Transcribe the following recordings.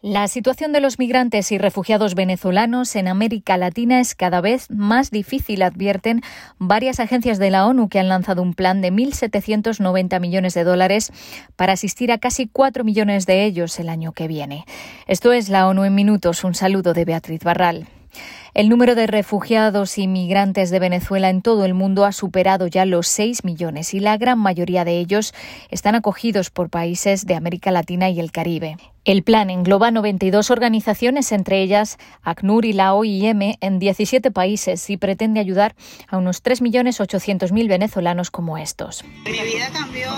La situación de los migrantes y refugiados venezolanos en América Latina es cada vez más difícil, advierten varias agencias de la ONU que han lanzado un plan de 1.790 millones de dólares para asistir a casi 4 millones de ellos el año que viene. Esto es la ONU en minutos. Un saludo de Beatriz Barral. El número de refugiados y migrantes de Venezuela en todo el mundo ha superado ya los 6 millones y la gran mayoría de ellos están acogidos por países de América Latina y el Caribe. El plan engloba 92 organizaciones, entre ellas ACNUR y la OIM, en 17 países y pretende ayudar a unos 3.800.000 venezolanos como estos. Mi vida cambió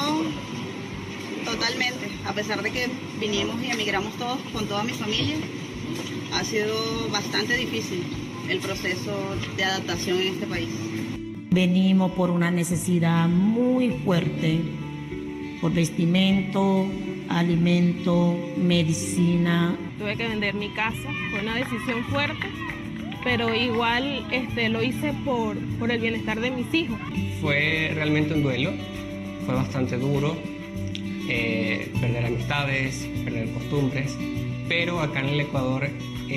totalmente, a pesar de que vinimos y emigramos todos con toda mi familia. Ha sido bastante difícil el proceso de adaptación en este país. Venimos por una necesidad muy fuerte, por vestimento, alimento, medicina. Tuve que vender mi casa, fue una decisión fuerte, pero igual lo hice por el bienestar de mis hijos. Fue realmente un duelo, fue bastante duro, perder amistades, perder costumbres, pero acá en el Ecuador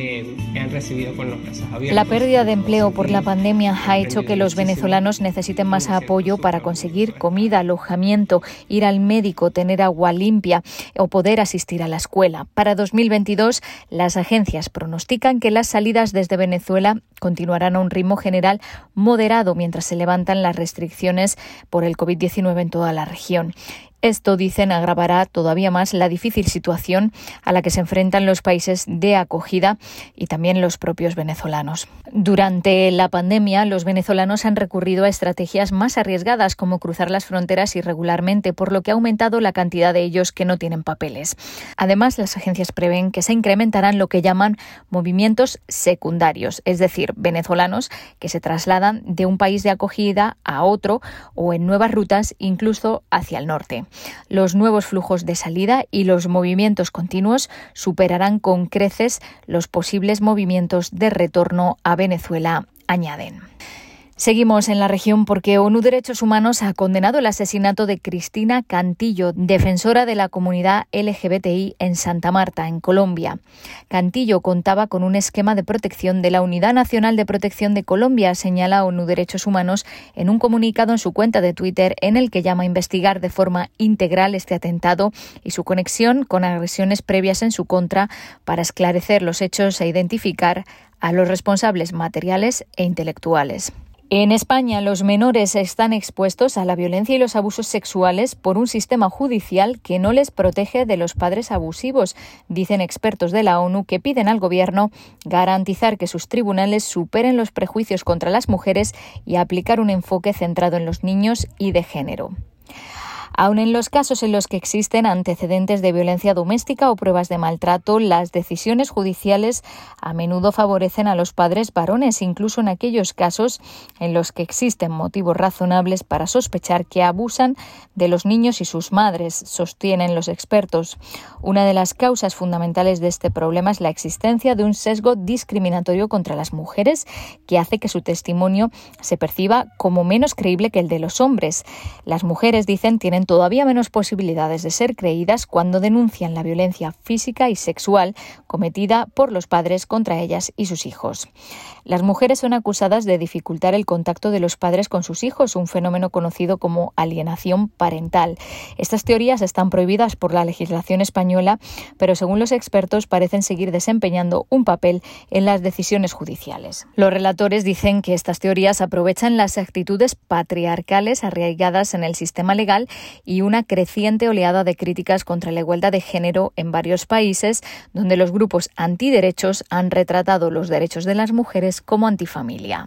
me han recibido con los brazos abiertos. La pérdida de empleo por la pandemia ha hecho que los venezolanos necesiten más apoyo para conseguir comida, alojamiento, ir al médico, tener agua limpia o poder asistir a la escuela. Para 2022, las agencias pronostican que las salidas desde Venezuela continuarán a un ritmo general moderado mientras se levantan las restricciones por el COVID-19 en toda la región. Esto, dicen, agravará todavía más la difícil situación a la que se enfrentan los países de acogida y también los propios venezolanos. Durante la pandemia, los venezolanos han recurrido a estrategias más arriesgadas, como cruzar las fronteras irregularmente, por lo que ha aumentado la cantidad de ellos que no tienen papeles. Además, las agencias prevén que se incrementarán lo que llaman movimientos secundarios, es decir, venezolanos que se trasladan de un país de acogida a otro o en nuevas rutas, incluso hacia el norte. Los nuevos flujos de salida y los movimientos continuos superarán con creces los posibles movimientos de retorno a Venezuela, añaden. Seguimos en la región porque ONU Derechos Humanos ha condenado el asesinato de Cristina Cantillo, defensora de la comunidad LGBTI en Santa Marta, en Colombia. Cantillo contaba con un esquema de protección de la Unidad Nacional de Protección de Colombia, señala ONU Derechos Humanos en un comunicado en su cuenta de Twitter en el que llama a investigar de forma integral este atentado y su conexión con agresiones previas en su contra para esclarecer los hechos e identificar a los responsables materiales e intelectuales. En España, los menores están expuestos a la violencia y los abusos sexuales por un sistema judicial que no les protege de los padres abusivos, dicen expertos de la ONU que piden al Gobierno garantizar que sus tribunales superen los prejuicios contra las mujeres y aplicar un enfoque centrado en los niños y de género. Aun en los casos en los que existen antecedentes de violencia doméstica o pruebas de maltrato, las decisiones judiciales a menudo favorecen a los padres varones, incluso en aquellos casos en los que existen motivos razonables para sospechar que abusan de los niños y sus madres, sostienen los expertos. Una de las causas fundamentales de este problema es la existencia de un sesgo discriminatorio contra las mujeres que hace que su testimonio se perciba como menos creíble que el de los hombres. Las mujeres, dicen, tienen todavía menos posibilidades de ser creídas cuando denuncian la violencia física y sexual cometida por los padres contra ellas y sus hijos. Las mujeres son acusadas de dificultar el contacto de los padres con sus hijos, un fenómeno conocido como alienación parental. Estas teorías están prohibidas por la legislación española, pero según los expertos parecen seguir desempeñando un papel en las decisiones judiciales. Los relatores dicen que estas teorías aprovechan las actitudes patriarcales arraigadas en el sistema legal y una creciente oleada de críticas contra la igualdad de género en varios países, donde los grupos antiderechos han retratado los derechos de las mujeres como antifamilia.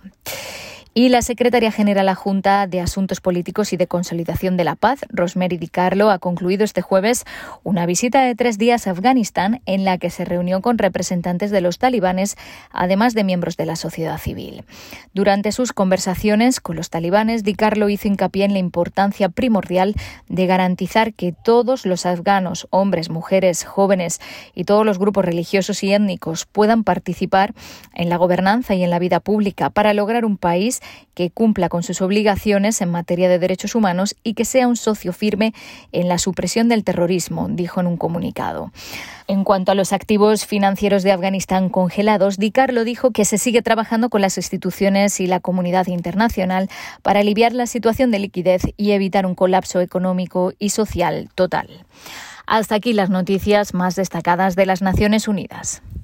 Y la secretaria general adjunta de Asuntos Políticos y de Consolidación de la Paz, Rosemary DiCarlo, ha concluido este jueves una visita de 3 días a Afganistán en la que se reunió con representantes de los talibanes, además de miembros de la sociedad civil. Durante sus conversaciones con los talibanes, DiCarlo hizo hincapié en la importancia primordial de garantizar que todos los afganos, hombres, mujeres, jóvenes y todos los grupos religiosos y étnicos puedan participar en la gobernanza y en la vida pública para lograr un país que cumpla con sus obligaciones en materia de derechos humanos y que sea un socio firme en la supresión del terrorismo, dijo en un comunicado. En cuanto a los activos financieros de Afganistán congelados, Di Carlo dijo que se sigue trabajando con las instituciones y la comunidad internacional para aliviar la situación de liquidez y evitar un colapso económico y social total. Hasta aquí las noticias más destacadas de las Naciones Unidas.